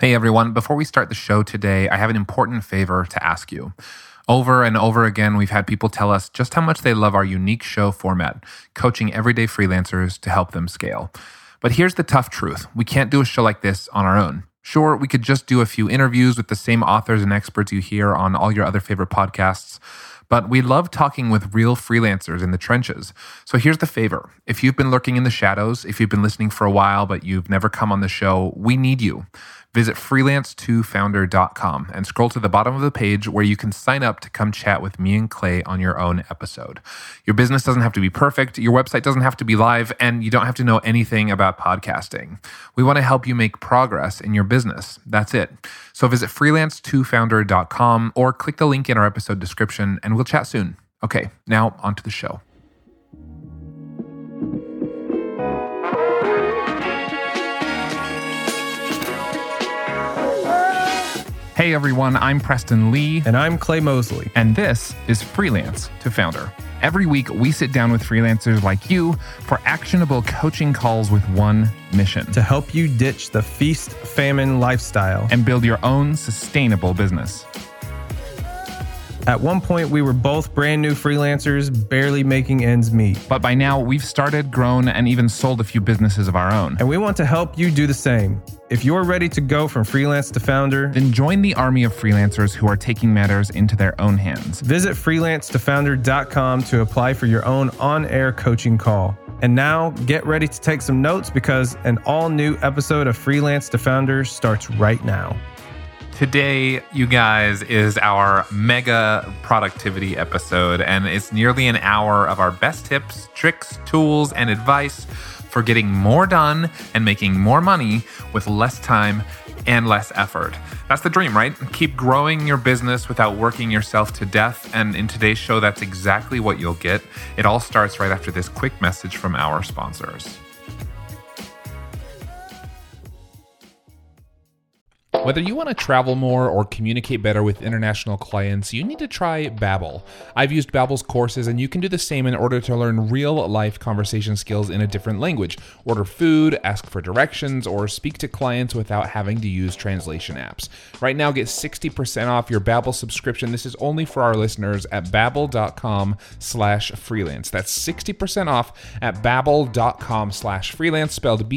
Hey everyone, before we start the show today, I have an important favor to ask you. Over and over again, we've had people tell us just how much they love our unique show format, coaching everyday freelancers to help them scale. But here's the tough truth. We can't do a show like this on our own. Sure, we could just do a few interviews with the same authors and experts you hear on all your other favorite podcasts, but we love talking with real freelancers in the trenches. So here's the favor. If you've been lurking in the shadows, if you've been listening for a while but you've never come on the show, we need you. Visit freelance2founder.com and scroll to the bottom of the page where you can sign up to come chat with me and Clay on your own episode. Your business doesn't have to be perfect, your website doesn't have to be live, and you don't have to know anything about podcasting. We want to help you make progress in your business. That's it. So visit freelance2founder.com or click the link in our episode description and we'll chat soon. Okay, now on to the show. Hey everyone, I'm Preston Lee. And I'm Clay Mosley. And this is Freelance to Founder. Every week, we sit down with freelancers like you for actionable coaching calls with one mission: to help you ditch the feast-famine lifestyle and build your own sustainable business. At one point, we were both brand new freelancers, barely making ends meet. But by now, we've started, grown, and even sold a few businesses of our own. And we want to help you do the same. If you're ready to go from freelance to founder, then join the army of freelancers who are taking matters into their own hands. Visit freelance2founder.com to apply for your own on-air coaching call. And now, get ready to take some notes because an all-new episode of Freelance to Founder starts right now. Today, you guys, is our mega productivity episode, and it's nearly an hour of our best tips, tricks, tools, and advice for getting more done and making more money with less time and less effort. That's the dream, right? Keep growing your business without working yourself to death, and in today's show, that's exactly what you'll get. It all starts right after this quick message from our sponsors. Whether you want to travel more or communicate better with international clients, you need to try Babbel. I've used Babbel's courses, and you can do the same in order to learn real-life conversation skills in a different language. Order food, ask for directions, or speak to clients without having to use translation apps. Right now, get 60% off your Babbel subscription. This is only for our listeners at babbel.com/freelance. That's 60% off at babbel.com/freelance, spelled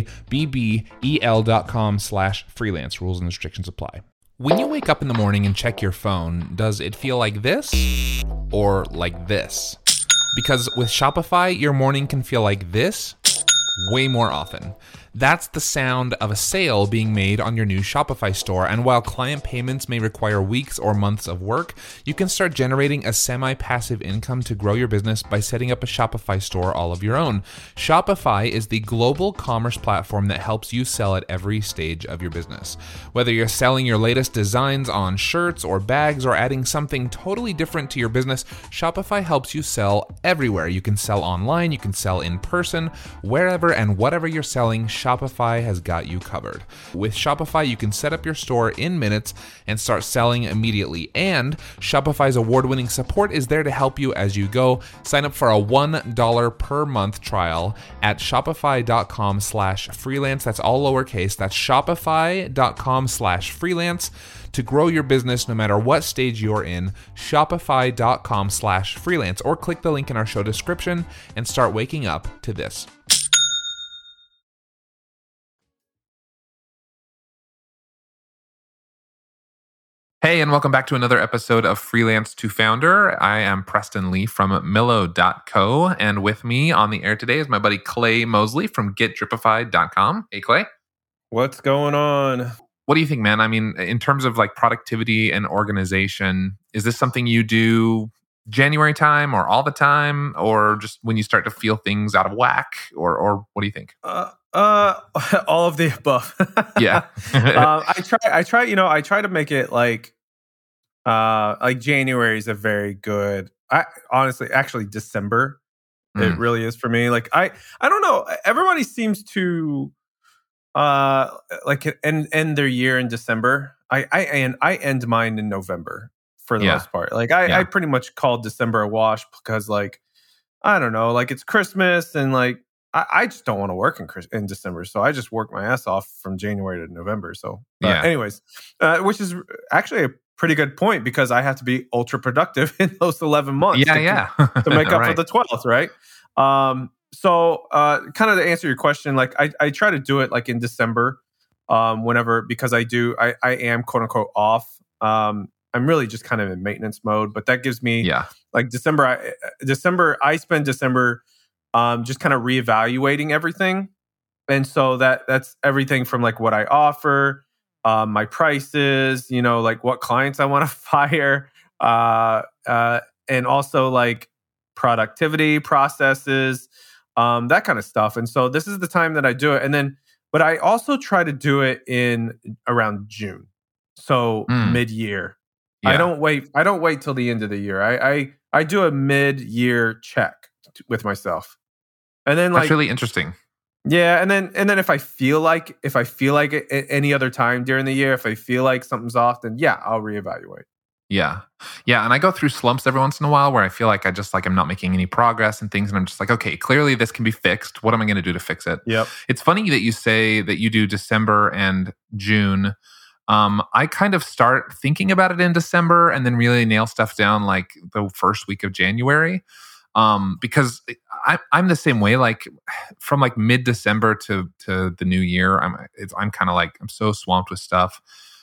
BABBEL.com/freelance. Rules and restrictions apply. When you wake up in the morning and check your phone, does it feel like this or like this? Because with Shopify, your morning can feel like this way more often. That's the sound of a sale being made on your new Shopify store. And while client payments may require weeks or months of work, you can start generating a semi-passive income to grow your business by setting up a Shopify store all of your own. Shopify is the global commerce platform that helps you sell at every stage of your business. Whether you're selling your latest designs on shirts or bags or adding something totally different to your business, Shopify helps you sell everywhere. You can sell online, you can sell in person, wherever and whatever you're selling, Shopify has got you covered. With Shopify, you can set up your store in minutes and start selling immediately. And Shopify's award-winning support is there to help you as you go. Sign up for a $1 per month trial at shopify.com/freelance. That's all lowercase. That's shopify.com/freelance. To grow your business no matter what stage you're in, shopify.com/freelance, or click the link in our show description and start waking up to this. Hey, and welcome back to another episode of Freelance to Founder. I am Preston Lee from Millo.co, and with me on the air today is my buddy Clay Mosley from GetDripified.com. Hey, Clay. What's going on? What do you think, man? I mean, in terms of like productivity and organization, is this something you do January time or all the time, or just when you start to feel things out of whack, or what do you think? All of the above. Yeah. I try to make it like January is a very good. Actually December, it really is for me. Like I don't know. Everybody seems to end their year in December. I end mine in November for the most part. Like I pretty much called December a wash because like I don't know, like it's Christmas and like I just don't want to work in December. So I just work my ass off from January to November. So anyways, which is actually a pretty good point because I have to be ultra productive in those 11 months to make up for the 12th, right? So kind of to answer your question, like I try to do it like in December, whenever, because I am quote unquote off. I'm really just kind of in maintenance mode, but that gives me like December. I spend December just kind of reevaluating everything, and so that's everything from like what I offer, my prices, like what clients I want to fire, and also like productivity processes, that kind of stuff. And so this is the time that I do it, and then. But I also try to do it in around June, so mid-year. Yeah. I don't wait till the end of the year. I do a mid-year check with myself, and then that's really interesting. Yeah, and then if I feel like it any other time during the year, if I feel like something's off, then I'll reevaluate. Yeah. And I go through slumps every once in a while where I feel like I'm not making any progress and things. And I'm just like, okay, clearly this can be fixed. What am I going to do to fix it? Yep. It's funny that you say that you do December and June. I kind of start thinking about it in December and then really nail stuff down like the first week of January. Because I'm the same way, like from like mid-December to the new year, I'm kind of like, I'm so swamped with stuff.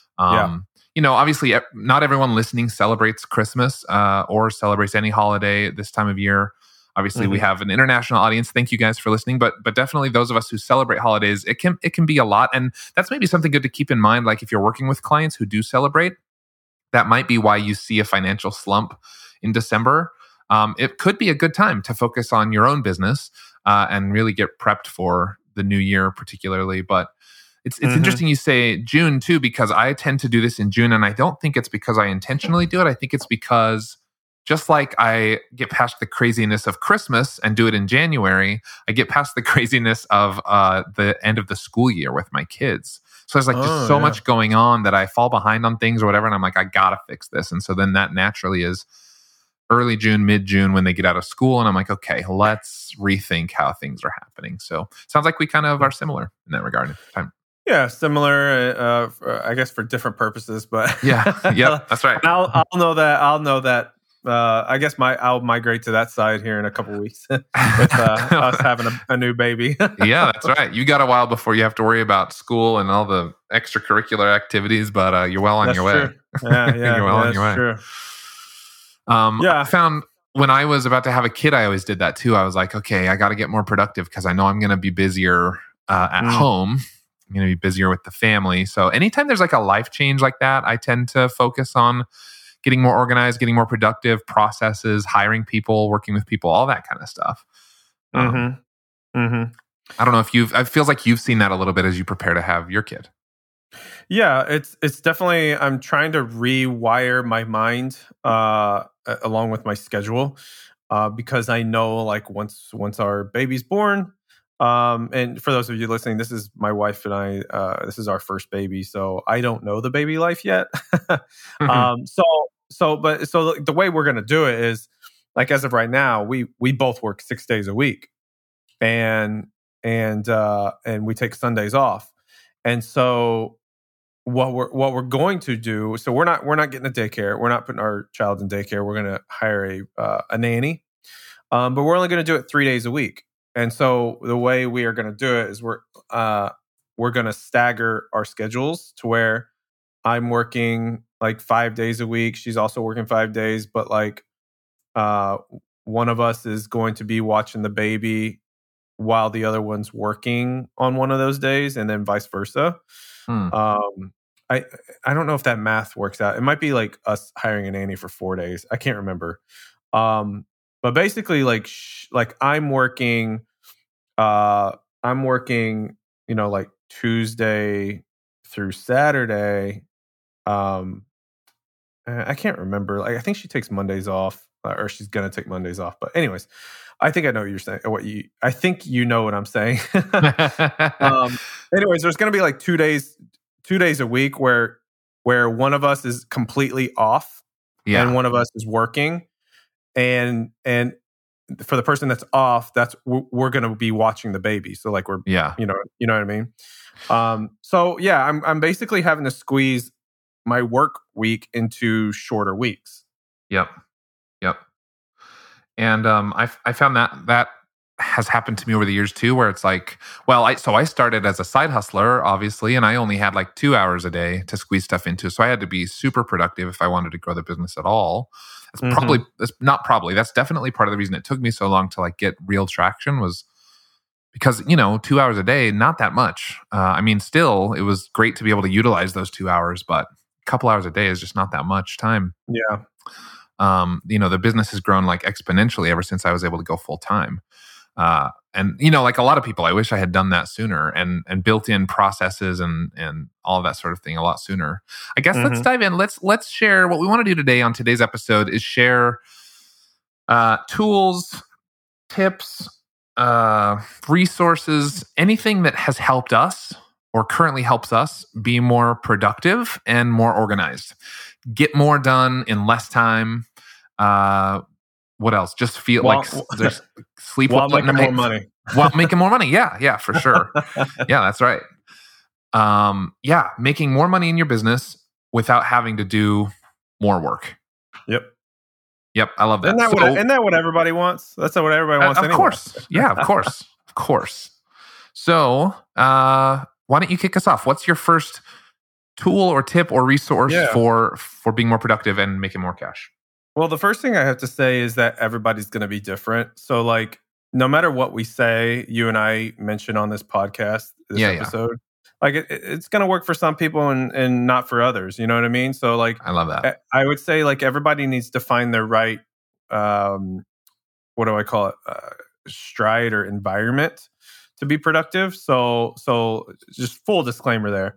Obviously not everyone listening celebrates Christmas or celebrates any holiday this time of year. Obviously we have an international audience. Thank you guys for listening, but definitely those of us who celebrate holidays, it can be a lot. And that's maybe something good to keep in mind. Like if you're working with clients who do celebrate, that might be why you see a financial slump in December. It could be a good time to focus on your own business and really get prepped for the new year particularly. But it's interesting you say June too, because I tend to do this in June, and I don't think it's because I intentionally do it. I think it's because just like I get past the craziness of Christmas and do it in January, I get past the craziness of the end of the school year with my kids. So there's like just so much going on that I fall behind on things or whatever, and I'm like, I gotta fix this. And so then that naturally is early June, mid-June when they get out of school, and I'm like, okay, let's rethink how things are happening. So sounds like we kind of are similar in that regard. Yeah, similar, I guess for different purposes, but yeah, that's right. I'll know that. I guess I'll migrate to that side here in a couple of weeks with us having a new baby. Yeah, that's right. You got a while before you have to worry about school and all the extracurricular activities, but you're well on your way. Yeah, you're well on your way. True. I found when I was about to have a kid, I always did that too. I was like, okay, I got to get more productive because I know I'm going to be busier at home. I'm going to be busier with the family. So anytime there's like a life change like that, I tend to focus on getting more organized, getting more productive, processes, hiring people, working with people, all that kind of stuff. I don't know if it feels like you've seen that a little bit as you prepare to have your kid. Yeah, it's definitely, I'm trying to rewire my mind along with my schedule because I know like once our baby's born, and for those of you listening, this is my wife and I, this is our first baby, so I don't know the baby life yet. So the way we're going to do it is like, as of right now, we both work 6 days a week and we take Sundays off. And so what we're going to do, so we're not getting a daycare. We're not putting our child in daycare. We're going to hire a nanny. But we're only going to do it 3 days a week. And so the way we are going to do it is we're going to stagger our schedules to where I'm working like 5 days a week. She's also working 5 days, but like one of us is going to be watching the baby while the other one's working on one of those days, and then vice versa. I don't know if that math works out. It might be like us hiring a nanny for 4 days. I can't remember. But basically, like I'm working, like Tuesday through Saturday. I can't remember. Like, I think she takes Mondays off, or she's gonna take Mondays off. But anyways, I think I know what you're saying. I think you know what I'm saying. Anyways, there's gonna be like 2 days a week where one of us is completely off, and one of us is working, and for the person that's off, we're going to be watching the baby. So like you know what I mean? So yeah, I'm basically having to squeeze my work week into shorter weeks. Yep. And I found that has happened to me over the years too, where it's like, well, I started as a side hustler, obviously, and I only had like 2 hours a day to squeeze stuff into. So I had to be super productive if I wanted to grow the business at all. That's definitely part of the reason it took me so long to like get real traction, was because, 2 hours a day, not that much. I mean, still, it was great to be able to utilize those 2 hours, but a couple hours a day is just not that much time. Yeah. The business has grown like exponentially ever since I was able to go full time. And like a lot of people, I wish I had done that sooner and built in processes and all of that sort of thing a lot sooner. I guess let's dive in. Let's share what we want to do today on today's episode is share tools, tips, resources, anything that has helped us or currently helps us be more productive and more organized. Get more done in less time. What else? Just feel like there's sleep while making more money. While making more money. Yeah, for sure. Yeah, that's right. Making more money in your business without having to do more work. Yep, I love that. Isn't that what everybody wants? That's what everybody wants anyway. Of course. Yeah, of course. So, why don't you kick us off? What's your first tool or tip or resource for being more productive and making more cash? Well, the first thing I have to say is that everybody's going to be different. So like, no matter what we say, you and I mention on this podcast, episode, like it's going to work for some people and not for others. You know what I mean? So like, I love that. I would say like everybody needs to find their right, what do I call it? Stride or environment to be productive. So just full disclaimer there.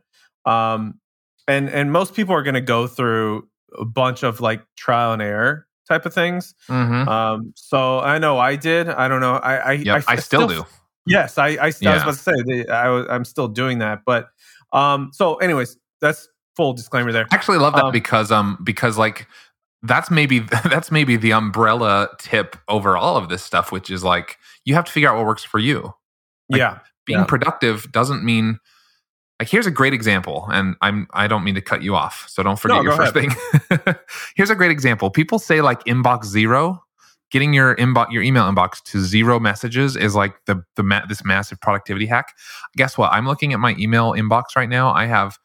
And most people are going to go through a bunch of like trial and error type of things. So I know I did. I don't know. I still do. Yes, I was about to say I'm still doing that. But so anyways, that's full disclaimer there. I actually love that because like that's maybe the umbrella tip over all of this stuff, which is like you have to figure out what works for you. Like, being productive doesn't mean. Like, here's a great example, and I don't mean to cut you off, so don't forget your first thing. Here's a great example. People say like inbox zero, getting your email inbox to 0 messages is like this massive productivity hack. Guess what? I'm looking at my email inbox right now. I have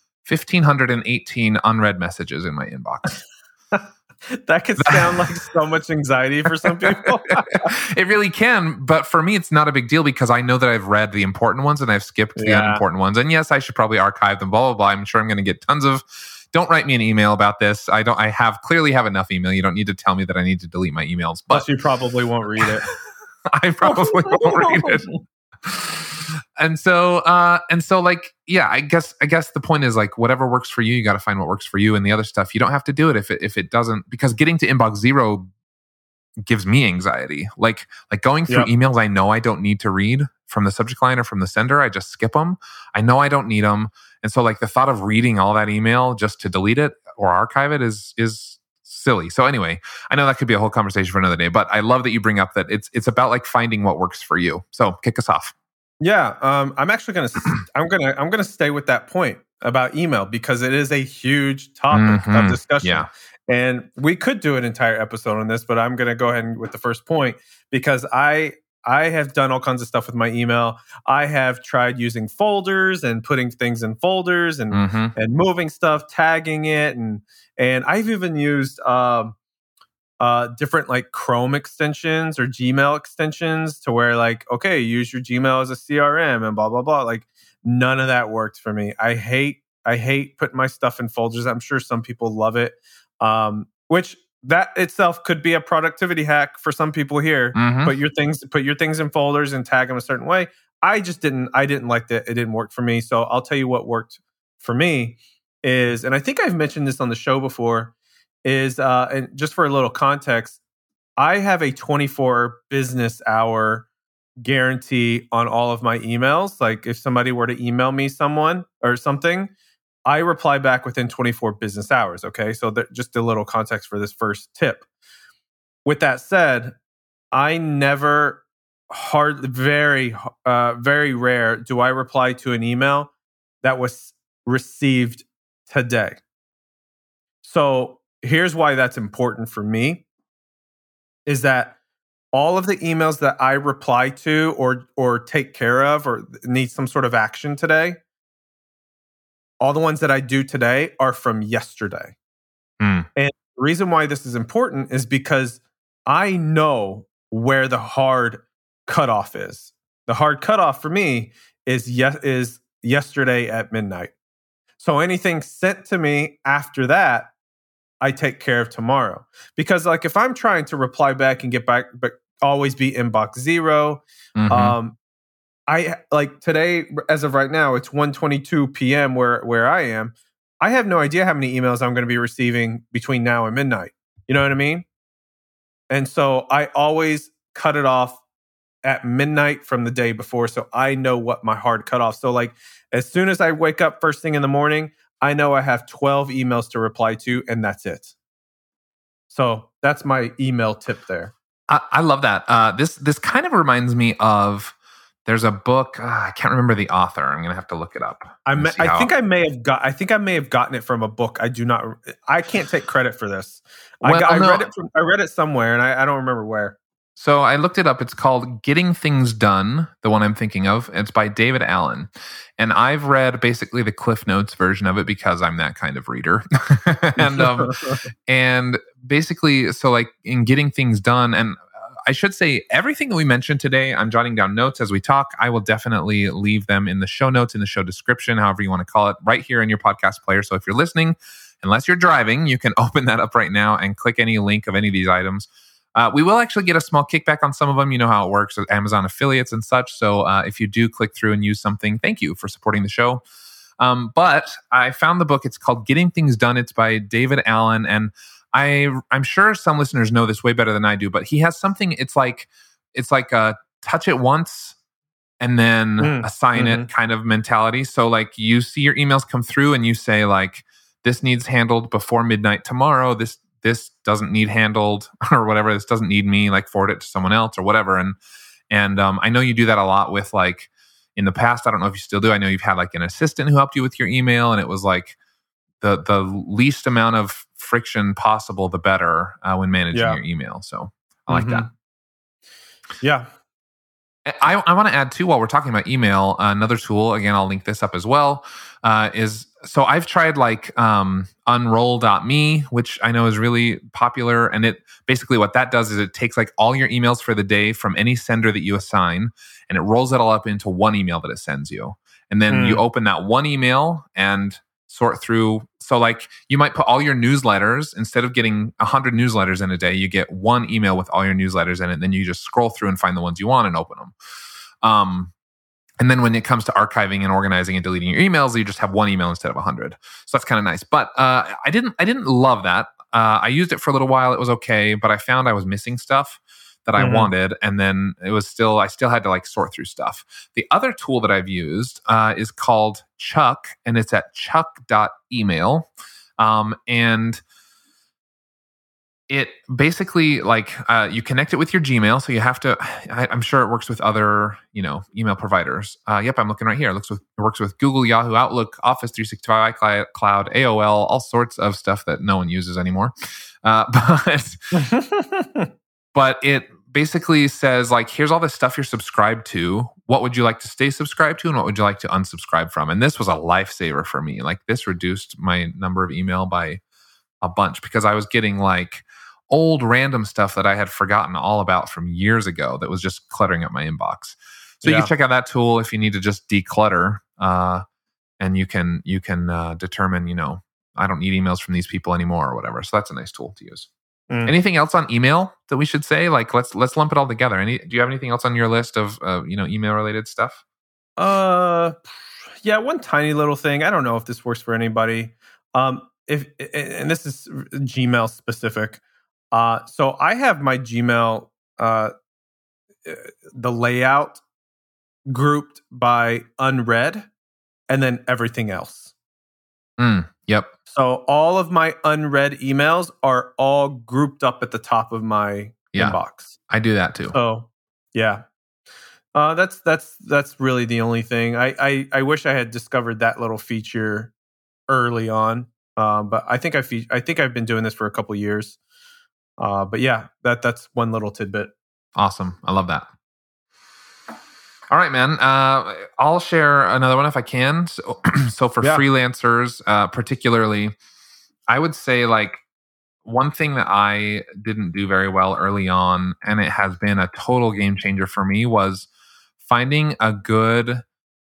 1,518 unread messages in my inbox. That could sound like so much anxiety for some people. It really can, but for me, it's not a big deal because I know that I've read the important ones and I've skipped the unimportant ones. And yes, I should probably archive them, blah, blah, blah. I'm sure I'm going to get tons of, don't write me an email about this. I clearly have enough email. You don't need to tell me that I need to delete my emails. But plus you probably won't read it. I probably won't read it. And so like, yeah, I guess the point is like whatever works for you got to find what works for you, and the other stuff you don't have to do it if it doesn't, because getting to inbox 0 gives me anxiety. Like going through emails I know I don't need to read from the subject line or from the sender, I just skip them. I know I don't need them, and so like the thought of reading all that email just to delete it or archive it is silly. So anyway, I know that could be a whole conversation for another day, but I love that you bring up that it's about like finding what works for you. So kick us off. Yeah, I'm actually gonna stay with that point about email because it is a huge topic of discussion. Yeah. And we could do an entire episode on this, but I'm gonna go ahead with the first point because I have done all kinds of stuff with my email. I have tried using folders and putting things in folders and moving stuff, tagging it, and I've even used different like Chrome extensions or Gmail extensions to where like, okay, use your Gmail as a CRM and blah, blah, blah. Like none of that worked for me. I hate putting my stuff in folders. I'm sure some people love it. Which that itself could be a productivity hack for some people here. Put your things in folders and tag them a certain way. I didn't like that. It didn't work for me. So I'll tell you what worked for me is, and I think I've mentioned this on the show before, is, and just for a little context, I have a 24 business hour guarantee on all of my emails. Like if somebody were to email me someone or something, I reply back within 24 business hours. Okay. So just a little context for this first tip. With that said, I never very rare do I reply to an email that was received today. So here's why that's important for me is that all of the emails that I reply to or take care of or need some sort of action today, all the ones that I do today are from yesterday. And the reason why this is important is because I know where the hard cutoff is. The hard cutoff for me is yesterday at midnight. So anything sent to me after that, I take care of tomorrow. Because like if I'm trying to reply back and get back, but always be inbox 0, I like today, as of right now, it's 1:22 p.m. where I am. I have no idea how many emails I'm going to be receiving between now and midnight. You know what I mean? And so I always cut it off at midnight from the day before, so I know what my hard cutoff. So like as soon as I wake up first thing in the morning, I know I have 12 emails to reply to, and that's it. So that's my email tip there. I love that. This kind of reminds me of, there's a book. I can't remember the author. I'm gonna have to look it up. I think I may have gotten it from a book. I can't take credit for this. I read it somewhere, and I don't remember where. So I looked it up. It's called Getting Things Done, the one I'm thinking of. It's by David Allen. And I've read basically the Cliff Notes version of it because I'm that kind of reader. And basically, so like in Getting Things Done, and I should say everything that we mentioned today, I'm jotting down notes as we talk. I will definitely leave them in the show notes, in the show description, however you want to call it, right here in your podcast player. So if you're listening, unless you're driving, you can open that up right now and click any link of any of these items. We will actually get a small kickback on some of them. You know how it works with Amazon affiliates and such. So if you do click through and use something, thank you for supporting the show. But I found the book. It's called Getting Things Done. It's by David Allen. And I'm sure some listeners know this way better than I do, but he has something. It's like a touch it once and then assign it kind of mentality. So like you see your emails come through and you say like, this needs handled before midnight tomorrow. This doesn't need handled or whatever. This doesn't need me, like forward it to someone else or whatever. And I know you do that a lot with like in the past. I don't know if you still do. I know you've had like an assistant who helped you with your email, and it was like the least amount of friction possible, the better when managing your email. So I like that. Yeah. I want to add too, while we're talking about email, another tool, again, I'll link this up as well, is, so I've tried like Unroll.me, which I know is really popular. And it basically what that does is it takes like all your emails for the day from any sender that you assign, and it rolls it all up into one email that it sends you. And then you open that one email and sort through. So like you might put all your newsletters, instead of getting 100 newsletters in a day, you get one email with all your newsletters in it. And then you just scroll through and find the ones you want and open them. And then when it comes to archiving and organizing and deleting your emails, you just have one email instead of 100. So that's kind of nice. But I didn't love that. I used it for a little while. It was okay, but I found I was missing stuff that I wanted. And then I still had to like sort through stuff. The other tool that I've used is called Chuck, and it's at chuck.email. And it basically like you connect it with your Gmail. So you have to, I'm sure it works with other, email providers. Yep, I'm looking right here. It works with Google, Yahoo, Outlook, Office 365, iCloud, AOL, all sorts of stuff that no one uses anymore. But it basically says like, here's all the stuff you're subscribed to. What would you like to stay subscribed to, and what would you like to unsubscribe from? And this was a lifesaver for me. Like this reduced my number of email by a bunch, because I was getting like old random stuff that I had forgotten all about from years ago that was just cluttering up my inbox. So you can check out that tool if you need to just declutter, and you can determine, I don't need emails from these people anymore or whatever. So that's a nice tool to use. Anything else on email that we should say? Like let's lump it all together. Do you have anything else on your list of email related stuff? Yeah, one tiny little thing. I don't know if this works for anybody. And this is Gmail specific. So I have my Gmail, the layout grouped by unread and then everything else. Yep. So all of my unread emails are all grouped up at the top of my inbox. I do that too. So yeah. That's really the only thing. I wish I had discovered that little feature early on. But I think I've been doing this for a couple of years. But yeah, that's one little tidbit. Awesome. I love that. All right, man. I'll share another one if I can. So for freelancers, particularly, I would say like one thing that I didn't do very well early on, and it has been a total game changer for me, was finding a good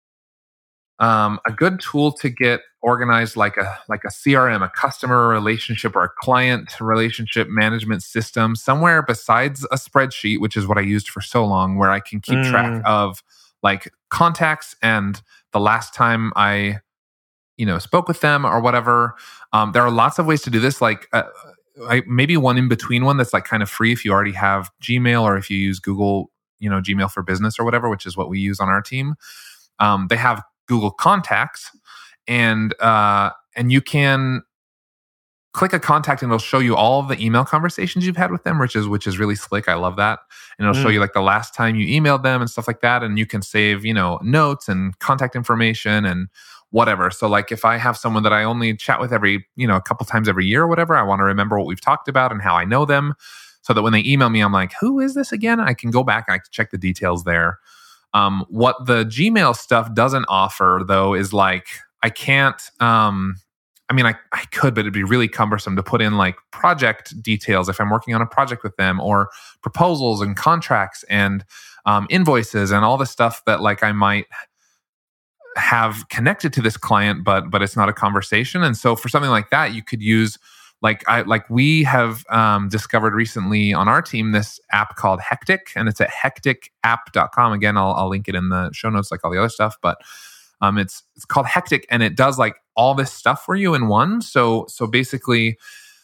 tool to get organized, like a CRM, a customer relationship or a client relationship management system, somewhere besides a spreadsheet, which is what I used for so long, where I can keep track of like contacts and the last time I spoke with them or whatever. There are lots of ways to do this. Like maybe one in between one that's like kind of free if you already have Gmail, or if you use Google, Gmail for Business or whatever, which is what we use on our team. They have Google Contacts, and you can click a contact and it'll show you all of the email conversations you've had with them, which is really slick. I love that. And it'll show you like the last time you emailed them and stuff like that. And you can save, notes and contact information and whatever. So like if I have someone that I only chat with every, a couple times every year or whatever, I want to remember what we've talked about and how I know them, so that when they email me, I'm like, who is this again? I can go back and I can check the details there. What the Gmail stuff doesn't offer though is like, I can't, I could, but it'd be really cumbersome to put in like project details if I'm working on a project with them, or proposals and contracts and invoices and all the stuff that like I might have connected to this client, but it's not a conversation. And so for something like that, you could use we have discovered recently on our team this app called Hectic, and it's at hecticapp.com. Again, I'll link it in the show notes like all the other stuff, but it's called Hectic, and it does like all this stuff for you in one. So basically,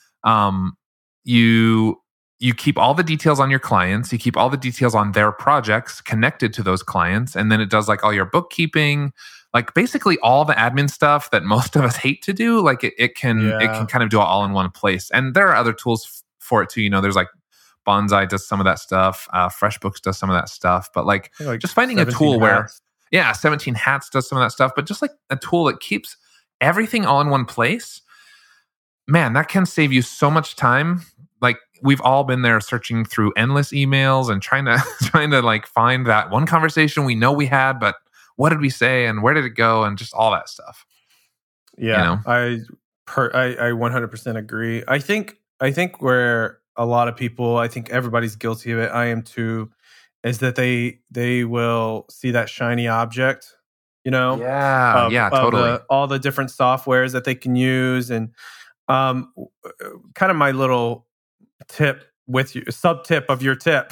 you keep all the details on your clients, you keep all the details on their projects connected to those clients, and then it does like all your bookkeeping, like basically all the admin stuff that most of us hate to do. Like it can kind of do it all in one place. And there are other tools for it too. There's like Bonsai does some of that stuff. FreshBooks does some of that stuff. But like just finding a tool where 17 Hats does some of that stuff, but just like a tool that keeps everything all in one place, man, that can save you so much time. Like we've all been there searching through endless emails and trying to like find that one conversation we know we had, but what did we say and where did it go, and just all that stuff. Yeah, I 100% agree. I think where a lot of people, I think everybody's guilty of it, I am too, is that they will see that shiny object, totally, all the different softwares that they can use. And kind of my little tip with you, sub tip of your tip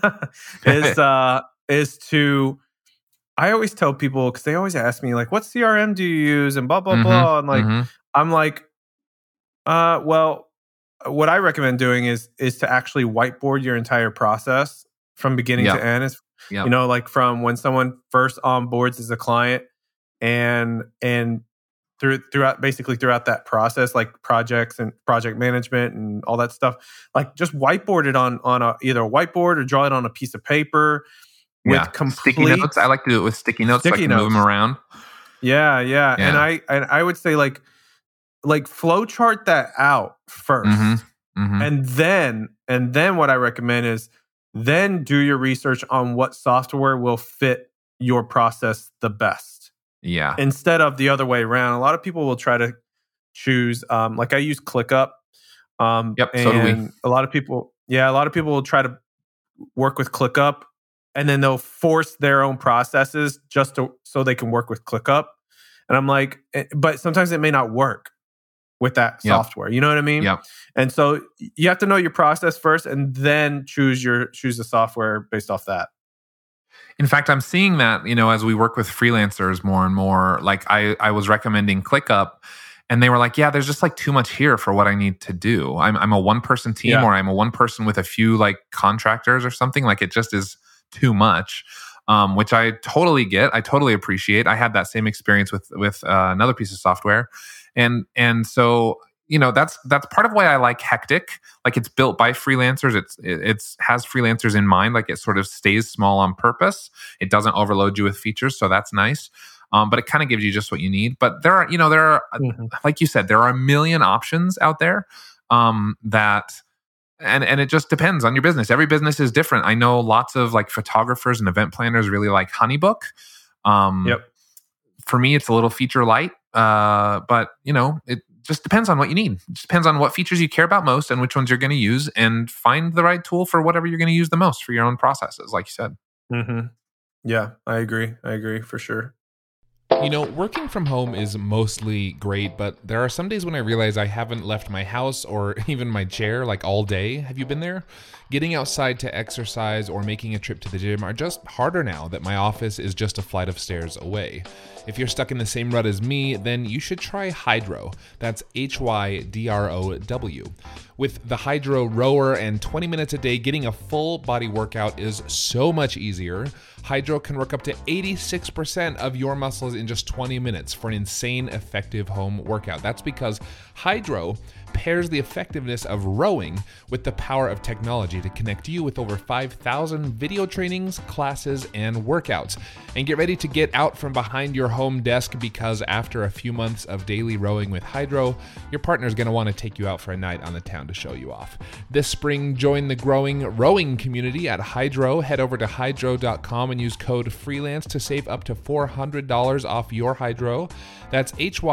is to, I always tell people, because they always ask me like, what CRM do you use and blah blah blah, and like I'm like, well, what I recommend doing is to actually whiteboard your entire process from beginning to end. Is like from when someone first onboards as a client and throughout that process, like projects and project management and all that stuff, like just whiteboard it on either a whiteboard or draw it on a piece of paper with complete sticky notes. I like to do it with sticky notes, so I can move them around. Yeah. And I would say like flow chart that out first. And then what I recommend is then do your research on what software will fit your process the best. Yeah. Instead of the other way around. A lot of people will try to choose, like I use ClickUp. So do we. A lot of people will try to work with ClickUp, and then they'll force their own processes so they can work with ClickUp. And I'm like, but sometimes it may not work with that software. You know what I mean? Yeah. And so you have to know your process first, and then choose the software based off that. In fact, I'm seeing that, as we work with freelancers more and more, like I was recommending ClickUp, and they were like, yeah, there's just like too much here for what I need to do. I'm a one-person team, or I'm a one person with a few like contractors or something. Like it just is too much, which I totally get. I totally appreciate. I had that same experience with another piece of software. And so that's part of why I like Hectic. Like, it's built by freelancers. It's has freelancers in mind. Like, it sort of stays small on purpose. It doesn't overload you with features, so that's nice. But it kind of gives you just what you need. But there are like you said, there are a million options out there that. And it just depends on your business. Every business is different. I know lots of like photographers and event planners really like Honeybook. Yep. For me, it's a little feature light, but it just depends on what you need. It just depends on what features you care about most and which ones you're going to use, and find the right tool for whatever you're going to use the most for your own processes, like you said. Mm-hmm. Yeah, I agree for sure. Working from home is mostly great, but there are some days when I realize I haven't left my house or even my chair like all day. Have you been there? Getting outside to exercise or making a trip to the gym are just harder now that my office is just a flight of stairs away. If you're stuck in the same rut as me, then you should try Hydrow. That's HYDROW. With the Hydrow rower and 20 minutes a day, getting a full body workout is so much easier. Hydrow can work up to 86% of your muscles in just 20 minutes for an insane effective home workout. That's because Hydrow pairs the effectiveness of rowing with the power of technology to connect you with over 5,000 video trainings, classes, and workouts. And get ready to get out from behind your home desk, because after a few months of daily rowing with Hydrow, your partner's going to want to take you out for a night on the town to show you off. This spring, join the growing rowing community at Hydrow. Head over to hydrow.com and use code FREELANCE to save up to $400 off your Hydrow. That's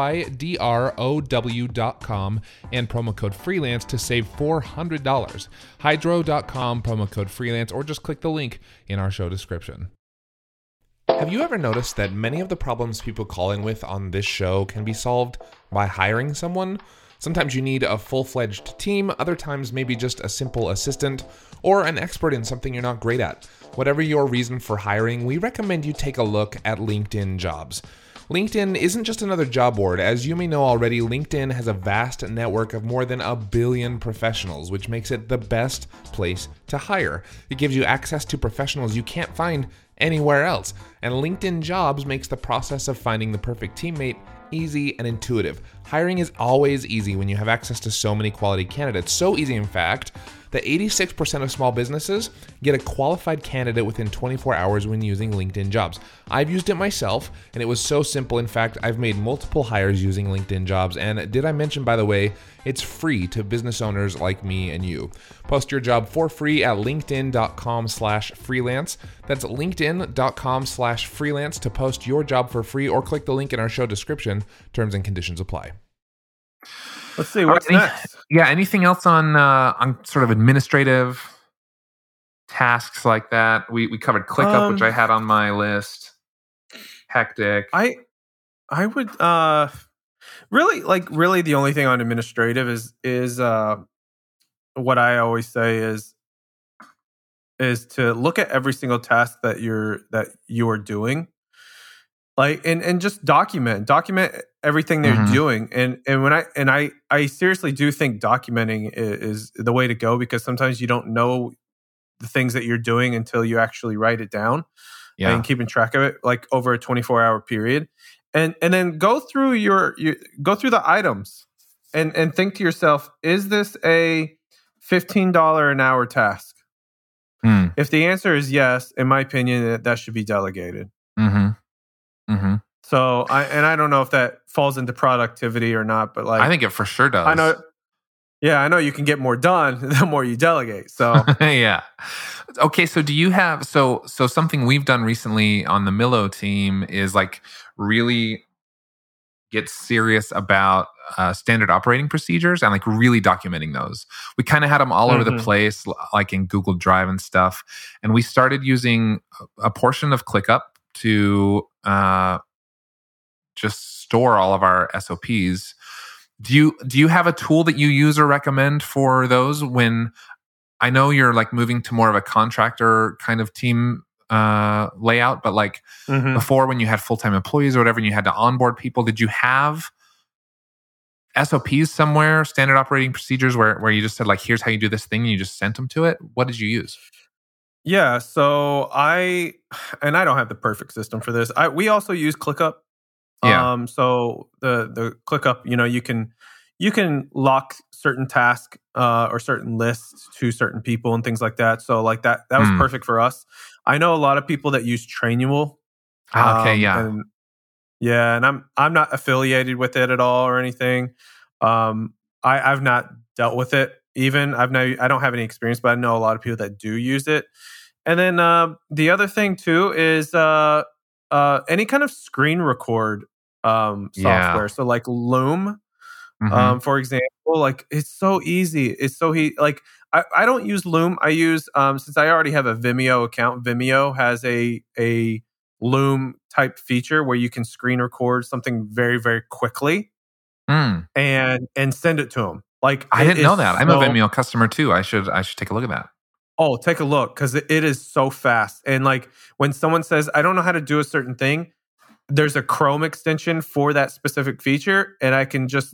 HYDROW.com and promo code FREELANCE to save $400. Hydrow.com, promo code FREELANCE, or just click the link in our show description. Have you ever noticed that many of the problems people call in with on this show can be solved by hiring someone? Sometimes you need a full-fledged team, other times maybe just a simple assistant, or an expert in something you're not great at. Whatever your reason for hiring, we recommend you take a look at LinkedIn Jobs. LinkedIn isn't just another job board. As you may know already, LinkedIn has a vast network of more than 1 billion professionals, which makes it the best place to hire. It gives you access to professionals you can't find anywhere else. And LinkedIn Jobs makes the process of finding the perfect teammate easy and intuitive. Hiring is always easy when you have access to so many quality candidates. So easy, in fact, that 86% of small businesses get a qualified candidate within 24 hours when using LinkedIn Jobs. I've used it myself, and it was so simple. In fact, I've made multiple hires using LinkedIn Jobs. And did I mention, by the way, it's free to business owners like me and you. Post your job for free at linkedin.com/freelance. That's linkedin.com/freelance to post your job for free, or click the link in our show description. Terms and conditions apply. Let's see what's next. Yeah, anything else on sort of administrative tasks like that? We covered ClickUp, which I had on my list. Hectic. I would really the only thing on administrative is what I always say is to look at every single task that you are doing. Like, and just document everything they're doing. And when I seriously do think documenting is the way to go, because sometimes you don't know the things that you're doing until you actually write it down and keeping track of it, like over a 24-hour period. And then go through go through the items and think to yourself, is this a $15 an hour task? If the answer is yes, in my opinion, that should be delegated. So I don't know if that falls into productivity or not, but like, I think it for sure does. I know you can get more done the more you delegate. So yeah. Okay, so do you have so something we've done recently on the Millo team is like really get serious about standard operating procedures and like really documenting those. We kind of had them all over the place, like in Google Drive and stuff. And we started using a portion of ClickUp to just store all of our SOPs. Do you have a tool that you use or recommend for those? When I know you're like moving to more of a contractor kind of team layout, but like before, when you had full-time employees or whatever, and you had to onboard people, did you have SOPs somewhere, standard operating procedures, where you just said like, here's how you do this thing, and you just sent them to it? What did you use? Yeah, so I don't have the perfect system for this. We also use ClickUp. Yeah. So the ClickUp, you you can lock certain tasks or certain lists to certain people and things like that. So like that was perfect for us. I know a lot of people that use Trainual. And I'm not affiliated with it at all or anything. I've not dealt with it. I don't have any experience, but I know a lot of people that do use it. And then the other thing too is any kind of screen record software. So like Loom, for example, like it's so easy. It's so like I don't use Loom. I use since I already have a Vimeo account. Vimeo has a Loom type feature where you can screen record something very, very quickly and send it to them. Like I didn't know that. I'm a Vimeo customer too. I should take a look at that. Oh, take a look because it is so fast. And like when someone says, I don't know how to do a certain thing, there's a Chrome extension for that specific feature. And I can just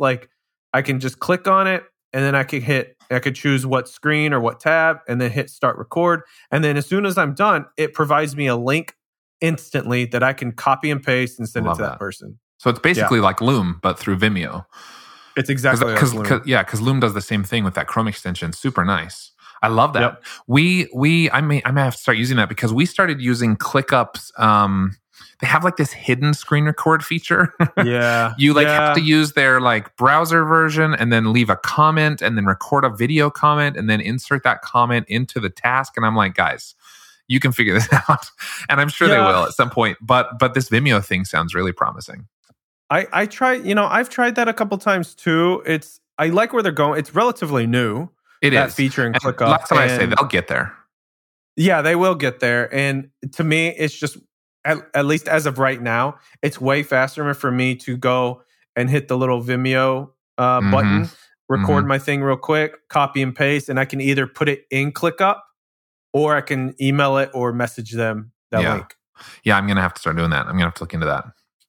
click on it and then I could choose what screen or what tab and then hit start record. And then as soon as I'm done, it provides me a link instantly that I can copy and paste and send it to that person. So it's basically like Loom, but through Vimeo. It's exactly like Loom. Because Loom does the same thing with that Chrome extension. Super nice. I love that. Yep. I may have to start using that because we started using ClickUp's. They have like this hidden screen record feature. Yeah. You have to use their like browser version and then leave a comment and then record a video comment and then insert that comment into the task. And I'm like, guys, you can figure this out. And I'm sure they will at some point. But this Vimeo thing sounds really promising. I've tried that a couple times too. I like where they're going. It's relatively new. That feature in ClickUp. That's what I say. They'll get there. Yeah, they will get there. And to me, it's just, at least as of right now, it's way faster for me to go and hit the little Vimeo button, record my thing real quick, copy and paste, and I can either put it in ClickUp or I can email it or message them that link. Yeah, I'm going to have to start doing that. I'm going to have to look into that.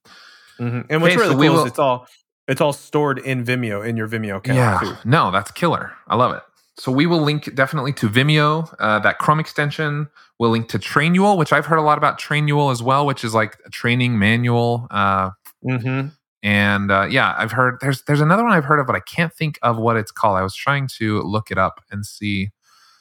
And what's really cool is it's all stored in Vimeo, in your Vimeo account too. No, that's killer. I love it. So we will link definitely to Vimeo, that Chrome extension. We'll link to Trainual, which I've heard a lot about Trainual as well, which is like a training manual. And I've heard there's another one I've heard of, but I can't think of what it's called. I was trying to look it up and see.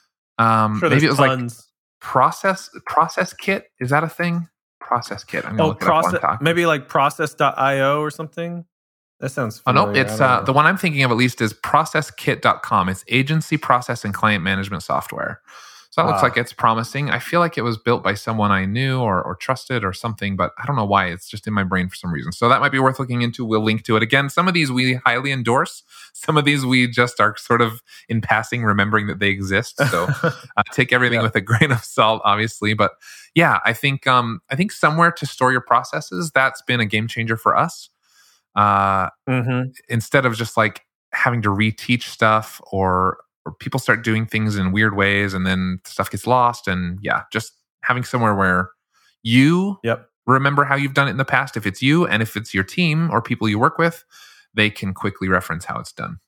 Maybe it was tons. Like Process Kit. Is that a thing? Process Kit. I'm gonna look it up. Maybe like process.io or something. That sounds familiar. Oh, no, it's the one I'm thinking of at least is processkit.com. It's agency process and client management software. So that looks like it's promising. I feel like it was built by someone I knew or trusted or something, but I don't know why. It's just in my brain for some reason. So that might be worth looking into. We'll link to it. Again, some of these we highly endorse. Some of these we just are sort of in passing, remembering that they exist. So take everything with a grain of salt, obviously. But yeah, I think somewhere to store your processes, that's been a game changer for us. Instead of just like having to reteach stuff or people start doing things in weird ways and then stuff gets lost. And just having somewhere where you remember how you've done it in the past, if it's you and if it's your team or people you work with, they can quickly reference how it's done.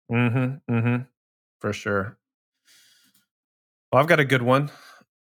For sure. Well, I've got a good one.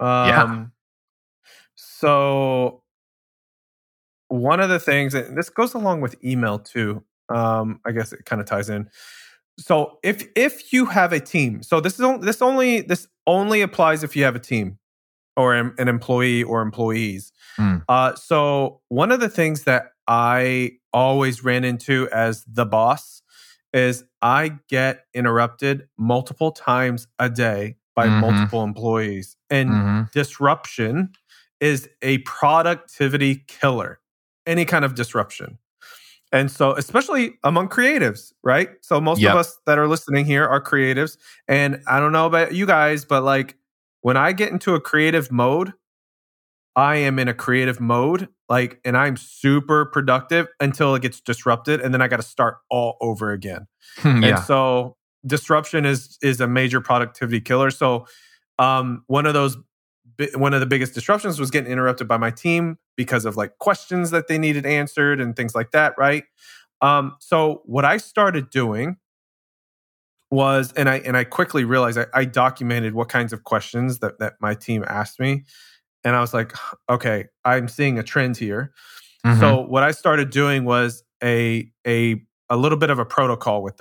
So one of the things, and this goes along with email too, I guess it kind of ties in. So if you have a team, so this only applies if you have a team or an employee or employees. So one of the things that I always ran into as the boss is I get interrupted multiple times a day by multiple employees, and disruption is a productivity killer. Any kind of disruption. And so, especially among creatives, right? So most of us that are listening here are creatives. And I don't know about you guys, but like when I get into a creative mode, I am in a creative mode, like, and I'm super productive until it gets disrupted. And then I got to start all over again. And so disruption is a major productivity killer. So one of the biggest disruptions was getting interrupted by my team because of like questions that they needed answered and things like that, right? So what I started doing was, and I quickly realized I documented what kinds of questions that my team asked me. And I was like, okay, I'm seeing a trend here. So what I started doing was a little bit of a protocol with them.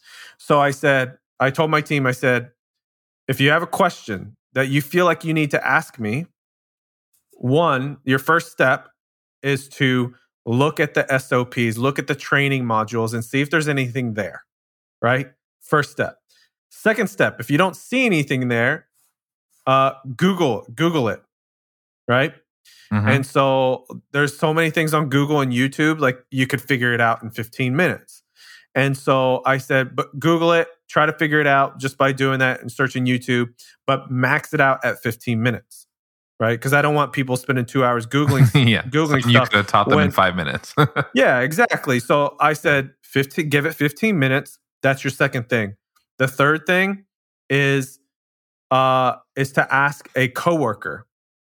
So I told my team, I said, if you have a question that you feel like you need to ask me, your first step is to look at the SOPs, look at the training modules and see if there's anything there, right? First step. Second step, if you don't see anything there, Google it, right? Mm-hmm. And so there's so many things on Google and YouTube, like you could figure it out in 15 minutes. And so I said, but Google it, try to figure it out just by doing that and searching YouTube, but max it out at 15 minutes, right? Because I don't want people spending 2 hours Googling, Googling stuff. You could have taught them in 5 minutes. Yeah, exactly. So I said, give it 15 minutes. That's your second thing. The third thing is to ask a coworker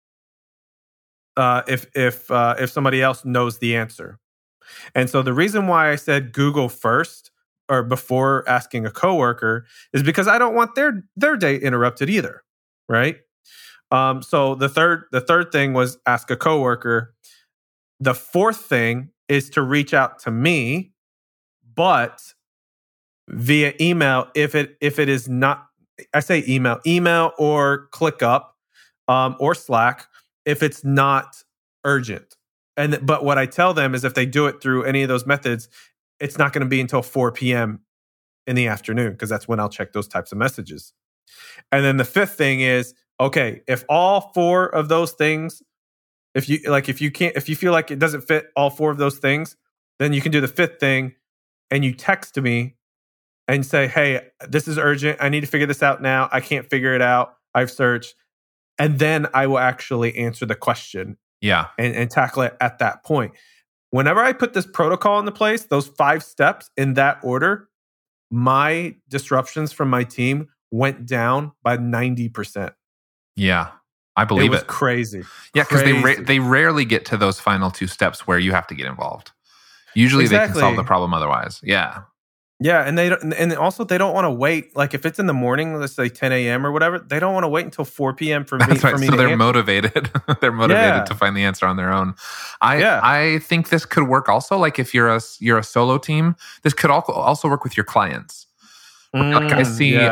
if somebody else knows the answer. And so the reason why I said Google first or before asking a coworker is because I don't want their day interrupted either, right? So the third thing was ask a coworker. The fourth thing is to reach out to me, but via email if it is not. I say email or ClickUp or Slack if it's not urgent. But what I tell them is if they do it through any of those methods, it's not going to be until 4 p.m. in the afternoon because that's when I'll check those types of messages. And then the fifth thing is, okay, if all four of those things, if you feel like it doesn't fit all four of those things, then you can do the fifth thing and you text me and say, hey, this is urgent. I need to figure this out now. I can't figure it out. I've searched. And then I will actually answer the question. Yeah. And tackle it at that point. Whenever I put this protocol into place, those 5 steps in that order, my disruptions from my team went down by 90%. Yeah. I believe it. It was crazy. Yeah, because they rarely get to those final 2 steps where you have to get involved. Usually They can solve the problem otherwise. Yeah. Yeah, and they don't want to wait. Like if it's in the morning, let's say 10 a.m. or whatever, they don't want to wait until 4 p.m. for me. That's right. For me so they're motivated. They're motivated to find the answer on their own. I think this could work also. Like if you're a solo team, this could also work with your clients. Like I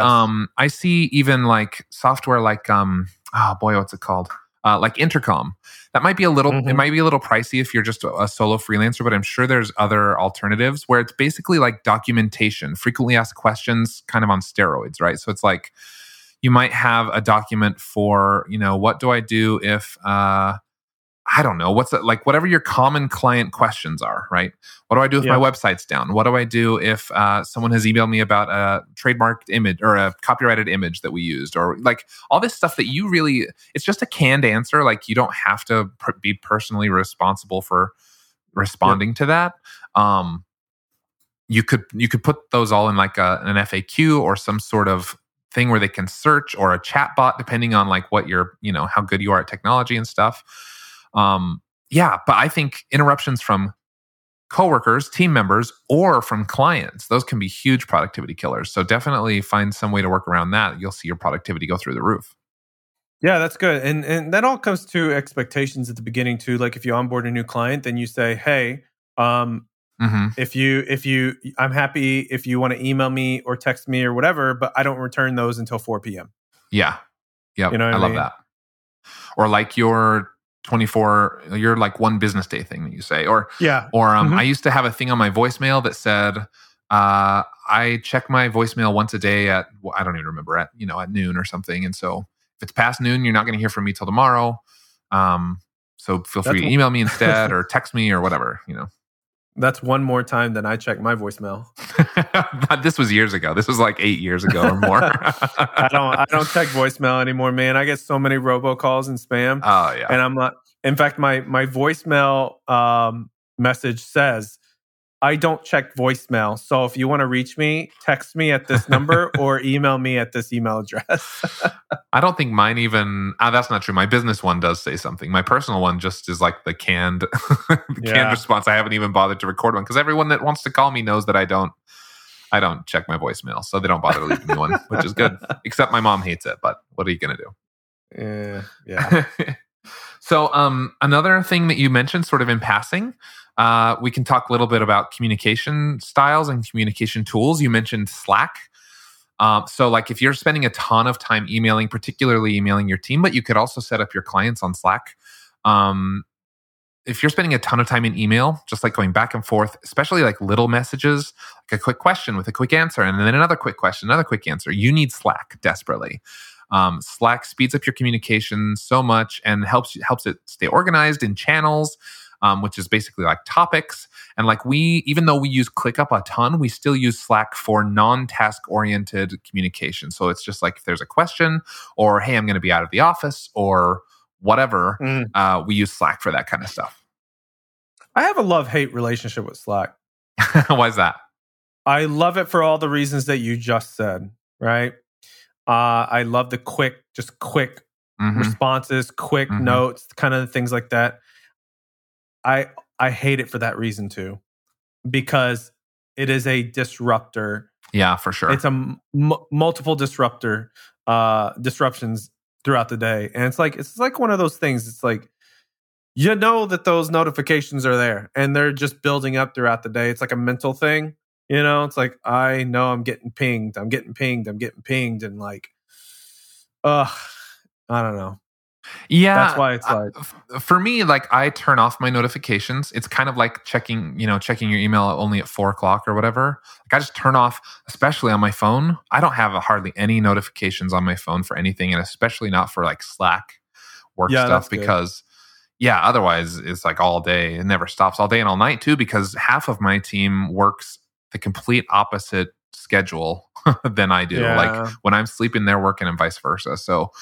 see even like software like what's it called? Like Intercom. That might be a little. It might be a little pricey if you're just a solo freelancer, but I'm sure there's other alternatives where it's basically like documentation, frequently asked questions, kind of on steroids, right? So it's like you might have a document for, what do I do if I don't know, whatever your common client questions are, right? What do I do if my website's down? What do I do if someone has emailed me about a trademarked image or a copyrighted image that we used? Or like all this stuff that it's just a canned answer. Like you don't have to be personally responsible for responding to that. You could put those all in like an FAQ or some sort of thing where they can search, or a chat bot, depending on like what how good you are at technology and stuff. But I think interruptions from coworkers, team members, or from clients, those can be huge productivity killers. So definitely find some way to work around that. You'll see your productivity go through the roof. Yeah, that's good. And that all comes to expectations at the beginning too. Like if you onboard a new client, then you say, hey, if you, I'm happy if you want to email me or text me or whatever, but I don't return those until 4 p.m. Yeah. Yeah. I love that. Or like your like one business day thing that you say, I used to have a thing on my voicemail that said, I check my voicemail once a day at, I don't even remember, at noon or something. And so if it's past noon, you're not going to hear from me till tomorrow. So feel free to email me instead or text me or whatever, That's one more time than I check my voicemail. This was years ago. This was like 8 years ago or more. I don't check voicemail anymore, man. I get so many robocalls and spam. Oh yeah. And I'm not. In fact, my voicemail message says, I don't check voicemail. So if you want to reach me, text me at this number or email me at this email address. I don't think mine even... that's not true. My business one does say something. My personal one just is like the canned response. I haven't even bothered to record one because everyone that wants to call me knows that I don't check my voicemail. So they don't bother to leave me one, which is good. Except my mom hates it, but what are you going to do? Yeah. So another thing that you mentioned sort of in passing we can talk a little bit about communication styles and communication tools. You mentioned Slack. So like if you're spending a ton of time emailing, particularly emailing your team, but you could also set up your clients on Slack. If you're spending a ton of time in email, just like going back and forth, especially like little messages, like a quick question with a quick answer, and then another quick question, another quick answer, you need Slack desperately. Slack speeds up your communication so much and helps it stay organized in channels, which is basically like topics. And like even though we use ClickUp a ton, we still use Slack for non-task oriented communication. So it's just like if there's a question or, hey, I'm going to be out of the office or whatever, we use Slack for that kind of stuff. I have a love-hate relationship with Slack. Why is that? I love it for all the reasons that you just said, right? I love the quick responses, quick notes, kind of things like that. I hate it for that reason too, because it is a disruptor. Yeah, for sure. It's a multiple disruptions throughout the day, and it's like one of those things. It's like, you know that those notifications are there, and they're just building up throughout the day. It's like a mental thing, you know. It's like, I know I'm getting pinged, and like, I don't know. Yeah, that's why it's like, for me, like I turn off my notifications. It's kind of like checking your email only at 4:00 or whatever. Like I just turn off, especially on my phone. I don't have hardly any notifications on my phone for anything, and especially not for like Slack work stuff, because otherwise it's like all day. It never stops, all day and all night too, because half of my team works the complete opposite schedule than I do. Yeah. Like when I'm sleeping, they're working, and vice versa. So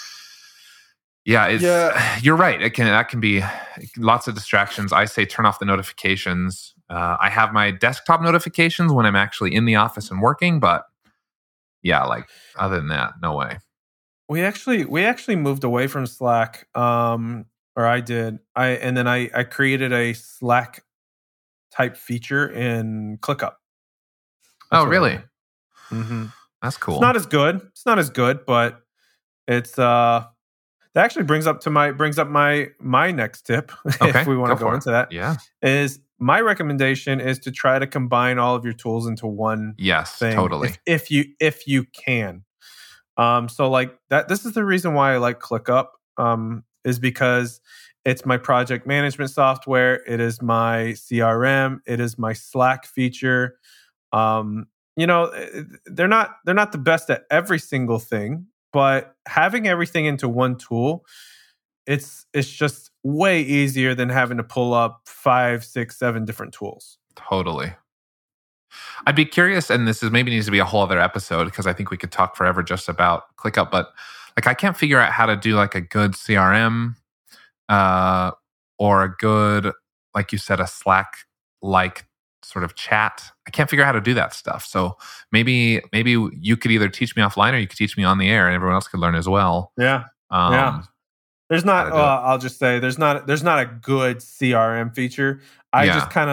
you're right. That can be lots of distractions. I say turn off the notifications. I have my desktop notifications when I'm actually in the office and working, but like other than that, no way. We actually moved away from Slack, or I did. I created a Slack type feature in ClickUp. Oh, really? Mm-hmm. That's cool. It's not as good, but it's that actually brings up my next tip. Okay, if we want to go into that, is my recommendation is to try to combine all of your tools into one. Yes, thing, totally. If you can, so like that. This is the reason why I like ClickUp, is because it's my project management software. It is my CRM. It is my Slack feature. You know, they're not the best at every single thing. But having everything into one tool, it's just way easier than having to pull up 5, 6, 7 different tools. Totally. I'd be curious, and this maybe needs to be a whole other episode, because I think we could talk forever just about ClickUp, but like I can't figure out how to do like a good CRM or a good, like you said, a Slack-like sort of chat. I can't figure out how to do that stuff. So maybe you could either teach me offline or you could teach me on the air, and everyone else could learn as well. Yeah. There's not. I'll just say there's not a good CRM feature. I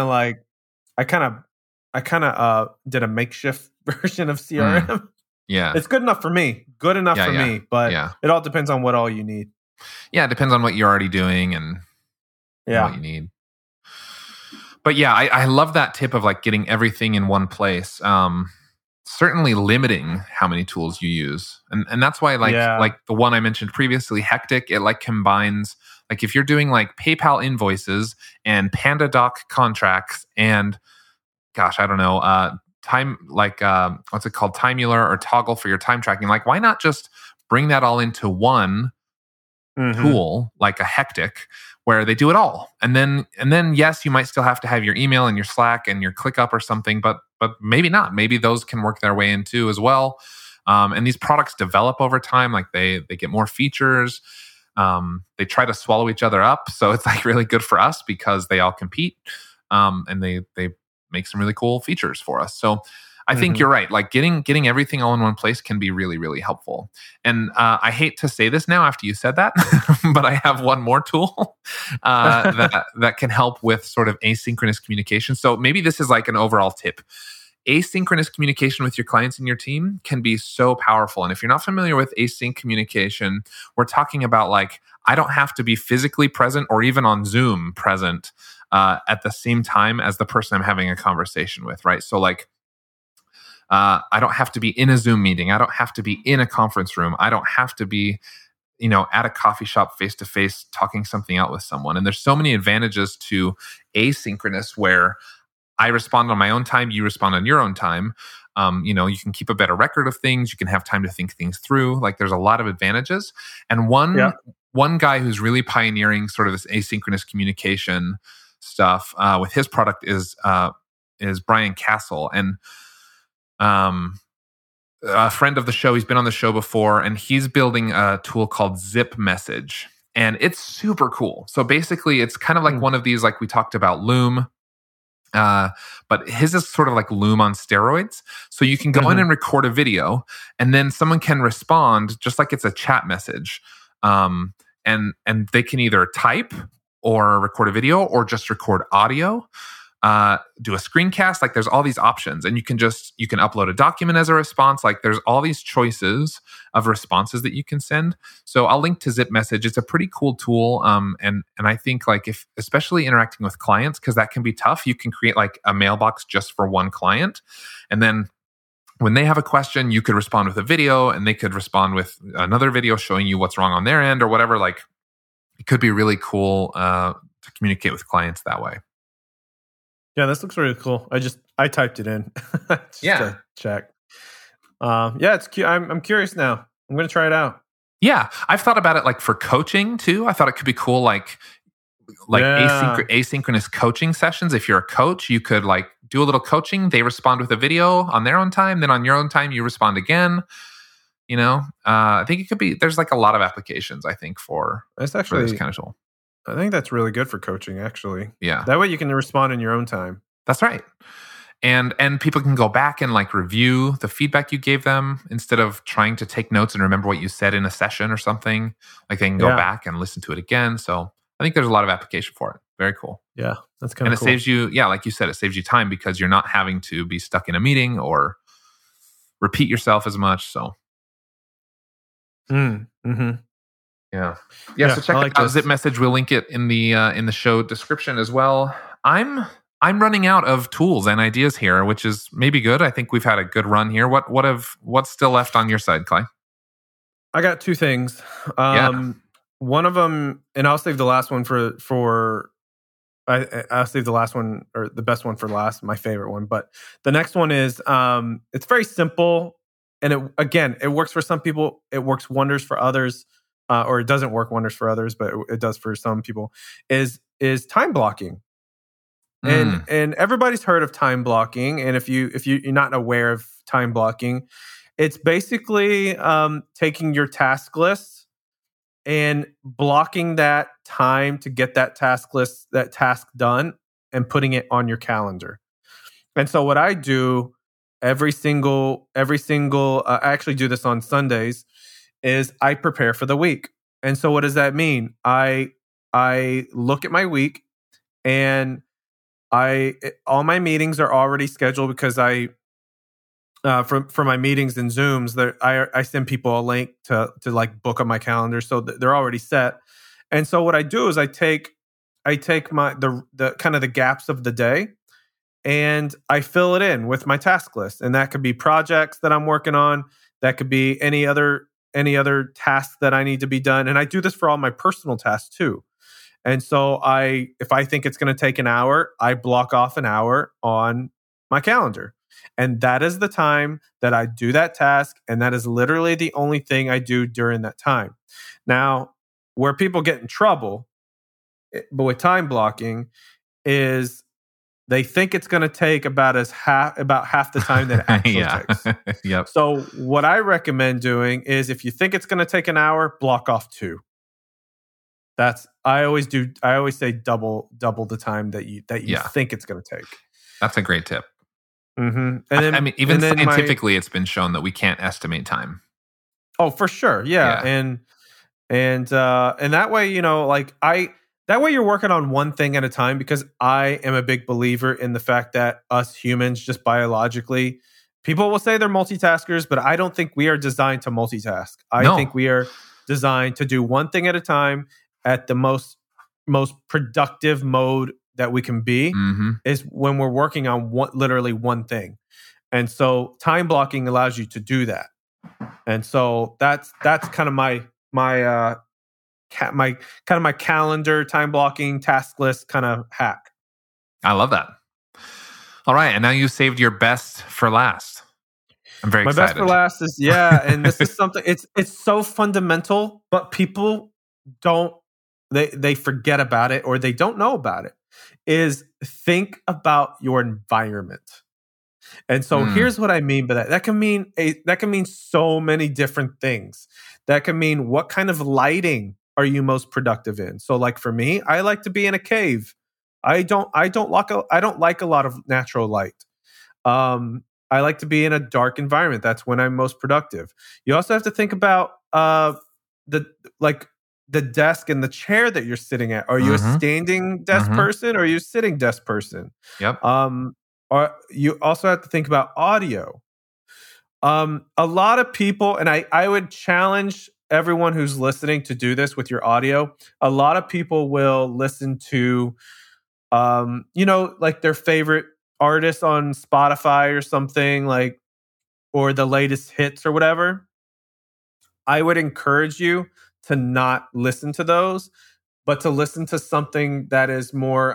kind of did a makeshift version of CRM. Yeah, it's good enough for me. Good enough for me, but it all depends on what all you need. Yeah, it depends on what you're already doing and what you need. But I love that tip of like getting everything in one place. Certainly limiting how many tools you use. And that's why like the one I mentioned previously, Hectic, it like combines, like if you're doing like PayPal invoices and PandaDoc contracts and gosh, I don't know, time, like what's it called? Timular or Toggle for your time tracking. Like why not just bring that all into one tool like a Hectic, where they do it all. And then yes, you might still have to have your email and your Slack and your ClickUp or something, but maybe not. Maybe those can work their way in too as well. And these products develop over time. Like they get more features. They try to swallow each other up. So it's like really good for us because they all compete. And they make some really cool features for us. So I think you're right. Like getting everything all in one place can be really, really helpful. And I hate to say this now after you said that, but I have one more tool that can help with sort of asynchronous communication. So maybe this is like an overall tip. Asynchronous communication with your clients and your team can be so powerful. And if you're not familiar with async communication, we're talking about like, I don't have to be physically present or even on Zoom present at the same time as the person I'm having a conversation with, right? So like, I don't have to be in a Zoom meeting. I don't have to be in a conference room. I don't have to be, at a coffee shop face to face talking something out with someone. And there's so many advantages to asynchronous where I respond on my own time, you respond on your own time. You can keep a better record of things. You can have time to think things through. Like there's a lot of advantages. And one guy who's really pioneering sort of this asynchronous communication stuff with his product is Brian Castle. And a friend of the show, he's been on the show before, and he's building a tool called Zip Message. And it's super cool. So basically, it's kind of like one of these, like we talked about Loom. But his is sort of like Loom on steroids. So you can go in and record a video, and then someone can respond just like it's a chat message. And they can either type or record a video or just record audio. Do a screencast. Like there's all these options, and you can upload a document as a response. Like there's all these choices of responses that you can send. So I'll link to Zip Message. It's a pretty cool tool. And I think like if, especially interacting with clients, because that can be tough, you can create like a mailbox just for one client. And then when they have a question, you could respond with a video, and they could respond with another video showing you what's wrong on their end or whatever. Like it could be really cool to communicate with clients that way. Yeah, this looks really cool. I typed it in just to check. It's cute. I'm curious now. I'm going to try it out. Yeah, I've thought about it like for coaching too. I thought it could be cool, like asynchronous coaching sessions. If you're a coach, you could like do a little coaching. They respond with a video on their own time. Then on your own time, you respond again. I think it could be. There's like a lot of applications. I think for this kind of tool. I think that's really good for coaching, actually. Yeah. That way you can respond in your own time. That's right. And people can go back and like review the feedback you gave them instead of trying to take notes and remember what you said in a session or something. Like they can go back and listen to it again. So I think there's a lot of application for it. Very cool. Yeah, that's kind of cool. And it saves you, like you said, it saves you time because you're not having to be stuck in a meeting or repeat yourself as much. So. Yeah. So check out Zip Message. We'll link it in the show description as well. I'm running out of tools and ideas here, which is maybe good. I think we've had a good run here. What's still left on your side, Clay? I got two things. One of them, and I'll save the last one I'll save the last one or the best one for last, my favorite one. But the next one is it's very simple, and it works for some people. It works wonders for others. Or it doesn't work wonders for others, but it does for some people, is time blocking. And everybody's heard of time blocking. And if you're not aware of time blocking, it's basically taking your task list and blocking that time to get that task done and putting it on your calendar. And so what I do every single I actually do this on Sundays, is I prepare for the week. And so what does that mean? I look at my week, and all my meetings are already scheduled because for my meetings and Zooms, I send people a link to like book on my calendar, so they're already set. And so what I do is I take my the kind of the gaps of the day, and I fill it in with my task list. And that could be projects that I'm working on. That could be any other tasks that I need to be done. And I do this for all my personal tasks too. And so if I think it's going to take an hour, I block off an hour on my calendar. And that is the time that I do that task. And that is literally the only thing I do during that time. Now, where people get in trouble, but with time blocking, is they think it's going to take about half the time that it actually takes. Yep. So what I recommend doing is, if you think it's going to take an hour, block off 2. I always say double the time that you think it's going to take. That's a great tip. Mm-hmm. And then, I mean, even scientifically, it's been shown that we can't estimate time. Oh, for sure. Yeah. And that way, that way you're working on one thing at a time, because I am a big believer in the fact that us humans, just biologically, people will say they're multitaskers, but I don't think we are designed to multitask. I think we are designed to do one thing at a time at the most productive mode that we can be is when we're working on literally one thing. And so time blocking allows you to do that. And so that's kind of my calendar, time blocking, task list kind of hack. I love that. All right, and now you saved your best for last. I'm very excited. My best for last is and this is something. It's so fundamental, but people don't. They forget about it or they don't know about it. Is think about your environment. And so here's what I mean by that. That can mean so many different things. That can mean what kind of lighting are you most productive in? So like for me, I like to be in a cave. I don't like a lot of natural light. I like to be in a dark environment. That's when I'm most productive. You also have to think about the desk and the chair that you're sitting at. Are you a standing desk person or are you a sitting desk person? Yep. Or you also have to think about audio. A lot of people, and I would challenge everyone who's listening to do this with your audio. A lot of people will listen to, like their favorite artist on Spotify or something, like, or the latest hits or whatever. I would encourage you to not listen to those, but to listen to something that is more,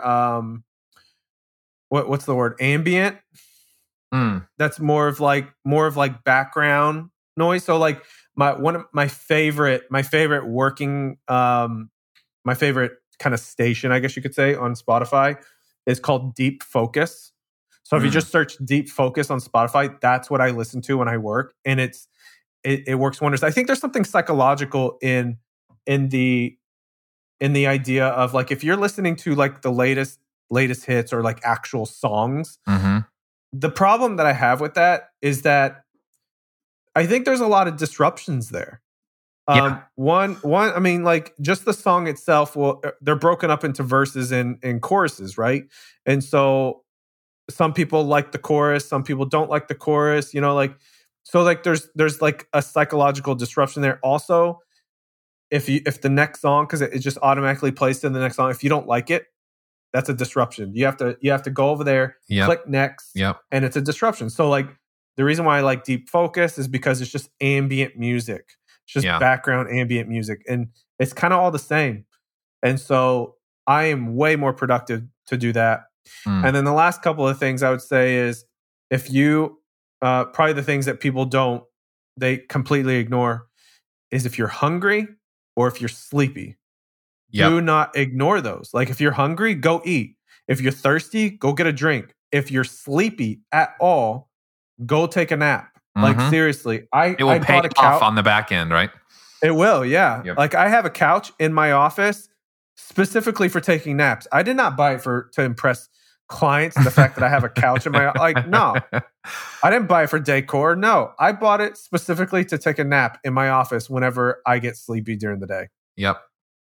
what's the word? Ambient. That's more of like background noise. So like my favorite working, my favorite kind of station, I guess you could say, on Spotify is called Deep Focus. So if you just search Deep Focus on Spotify, that's what I listen to when I work, and it works wonders. I think there's something psychological in the idea of like if you're listening to like the latest hits or like actual songs. The problem that I have with that is that I think there's a lot of disruptions there. One, I mean, like just the song itself, they're broken up into verses and choruses, right? And so some people like the chorus, some people don't like the chorus, so like there's like a psychological disruption there. Also, if the next song, because it just automatically plays to the next song, if you don't like it, that's a disruption. You have to go over there, click next, and it's a disruption. So like the reason why I like Deep Focus is because it's just ambient music. It's just background ambient music. And it's kind of all the same. And so I am way more productive to do that. And then the last couple of things I would say is if you, probably the things that people they completely ignore is if you're hungry or if you're sleepy. Do not ignore those. Like if you're hungry, go eat. If you're thirsty, go get a drink. If you're sleepy at all, go take a nap. Like seriously, it will pay off on the back end, right? It will, yeah. Yep. Like I have a couch in my office specifically for taking naps. I did not buy it to impress clients. The fact that I have a couch in my no, I didn't buy it for decor. No, I bought it specifically to take a nap in my office whenever I get sleepy during the day. Yep.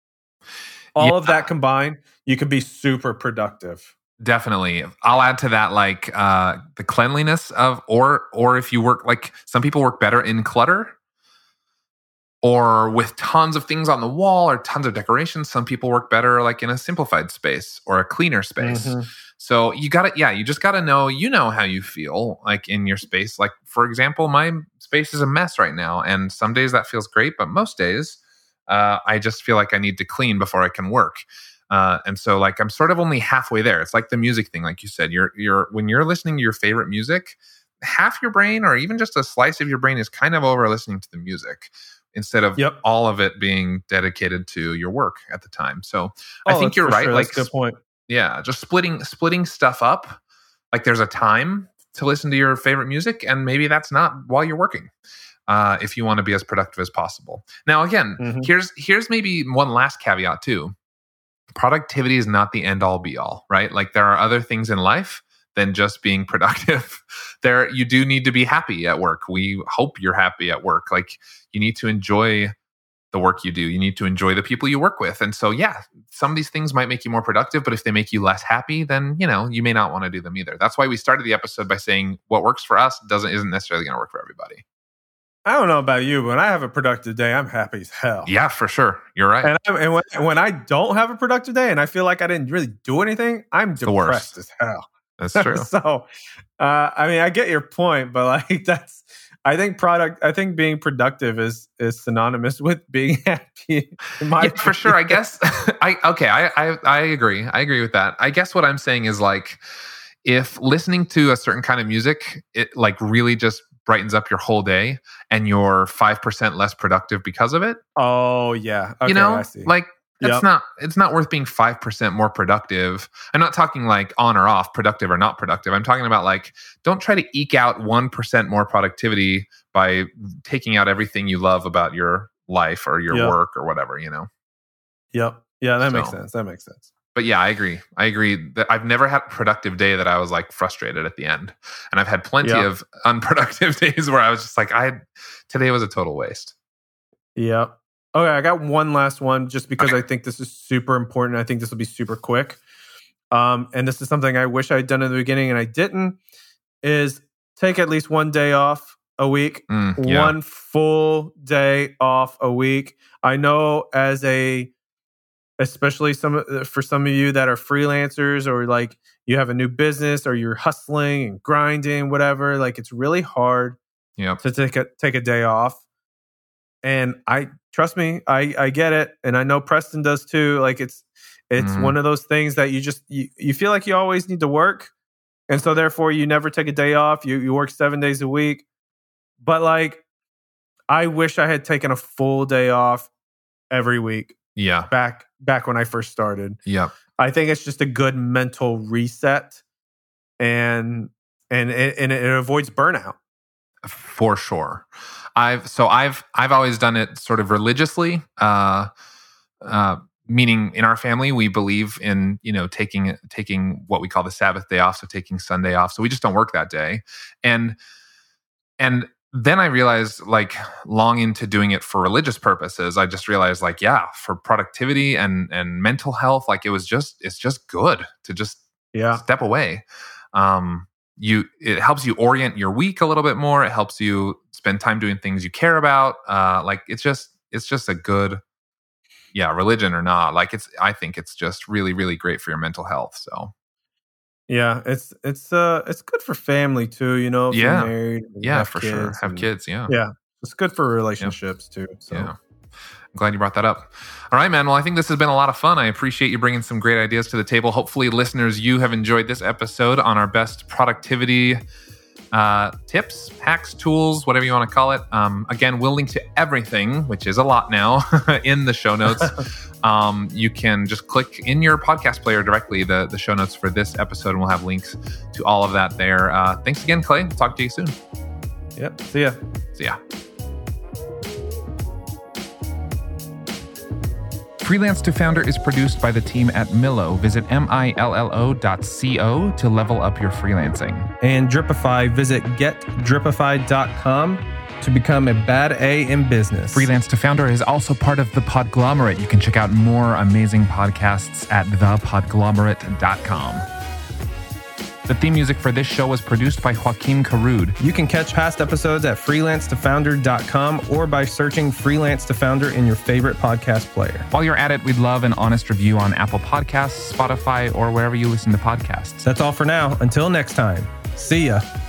All of that combined, you can be super productive. Definitely. I'll add to that like the cleanliness of or if you work, like some people work better in clutter or with tons of things on the wall or tons of decorations. Some people work better like in a simplified space or a cleaner space. So you just got to know how you feel like in your space. Like for example, my space is a mess right now, and some days that feels great, but most days I just feel like I need to clean before I can work. And so like I'm sort of only halfway there. It's like the music thing, like you said. You're when you're listening to your favorite music, half your brain or even just a slice of your brain is kind of over listening to the music instead of all of it being dedicated to your work at the time. So I think you're right. Sure. Like that's a good point. Yeah, just splitting stuff up. Like there's a time to listen to your favorite music, and maybe that's not while you're working. If you want to be as productive as possible. Now, again, here's maybe one last caveat too. Productivity is not the end all be all, right? Like there are other things in life than just being productive. You do need to be happy at work. We hope you're happy at work. Like you need to enjoy the work you do. You need to enjoy the people you work with. And so, some of these things might make you more productive, but if they make you less happy, then, you may not want to do them either. That's why we started the episode by saying what works for us isn't necessarily going to work for everybody. I don't know about you, but when I have a productive day, I'm happy as hell. Yeah, for sure. You're right. And when I don't have a productive day and I feel like I didn't really do anything, I'm depressed as hell. That's true. So, I mean, I get your point, but like I think being productive is synonymous with being happy. For sure. I guess. I agree. I agree with that. I guess what I'm saying is like, if listening to a certain kind of music, it like really just brightens up your whole day and you're 5% less productive because of it. Oh yeah. Okay, I see. Like it's not worth being 5% more productive. I'm not talking like on or off, productive or not productive. I'm talking about like, don't try to eke out 1% more productivity by taking out everything you love about your life or your work or whatever, you know? Yep. Yeah, that makes sense. But yeah, I agree that I've never had a productive day that I was like frustrated at the end. And I've had plenty of unproductive days where I was just like, today was a total waste. Yep. Okay, I got one last one just because I think this is super important. I think this will be super quick. And this is something I wish I'd done in the beginning and I didn't, is take at least one day off a week. One full day off a week. I know especially for some of you that are freelancers or like you have a new business or you're hustling and grinding, whatever, like it's really hard to take a day off. And trust me, I get it. And I know Preston does too. Like it's one of those things that you feel like you always need to work. And so therefore you never take a day off. You work 7 days a week. But like, I wish I had taken a full day off every week. Yeah. Back when I first started. Yeah. I think it's just a good mental reset and it avoids burnout. For sure. I've always done it sort of religiously. Meaning in our family, we believe in, taking what we call the Sabbath day off. So taking Sunday off. So we just don't work that day. And then I realized, like, long into doing it for religious purposes, I just realized, like, for productivity and mental health, like it's just good to just step away. It helps you orient your week a little bit more. It helps you spend time doing things you care about. Like it's just a good, religion or not. Like I think it's just really, really great for your mental health. So. Yeah, it's good for family too, if you're married. Yeah, for sure. Have kids, yeah. Yeah, it's good for relationships too. So. Yeah. I'm glad you brought that up. All right, man. Well, I think this has been a lot of fun. I appreciate you bringing some great ideas to the table. Hopefully, listeners, you have enjoyed this episode on our best productivity tips, hacks, tools, whatever you want to call it. Again, we'll link to everything, which is a lot now, in the show notes. You can just click in your podcast player directly, the show notes for this episode, and we'll have links to all of that there. Thanks again, Clay. Talk to you soon. Yep. See ya. See ya. Freelance to Founder is produced by the team at Millo. Visit millo.co to level up your freelancing. And Dripify, visit getdripify.com to become a bad A in business. Freelance to Founder is also part of The Podglomerate. You can check out more amazing podcasts at thepodglomerate.com. The theme music for this show was produced by Joaquin Carud. You can catch past episodes at freelancetofounder.com or by searching Freelance to Founder in your favorite podcast player. While you're at it, we'd love an honest review on Apple Podcasts, Spotify, or wherever you listen to podcasts. That's all for now. Until next time. See ya.